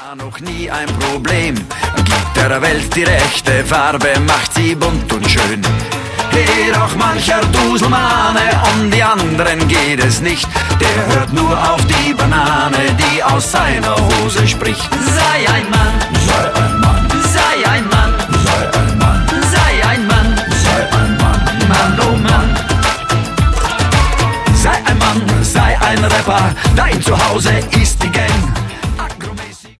War noch nie ein Problem, gibt der Welt die rechte Farbe, macht sie bunt und schön. Doch mancher Duselmane, um die anderen geht es nicht, der hört nur auf die Banane, die aus seiner Hose spricht. Sei ein Mann, sei ein Mann, sei ein Mann, sei ein Mann, sei ein Mann, sei ein Mann, Mann, oh Mann. Sei ein Mann, sei ein Rapper, dein Zuhause ist die Gang.